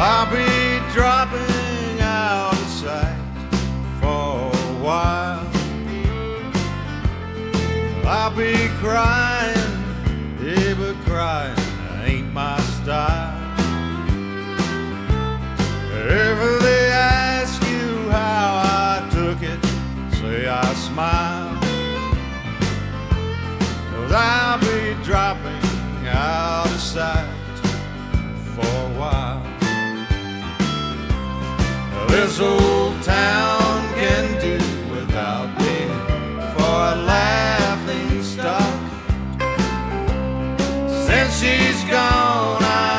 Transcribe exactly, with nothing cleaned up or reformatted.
I'll be dropping out of sight for a while. I'll be crying, yeah, but crying ain't my style. If they ask you how I took it, say I smile. 'Cause I'll be dropping out of sight for a while. This old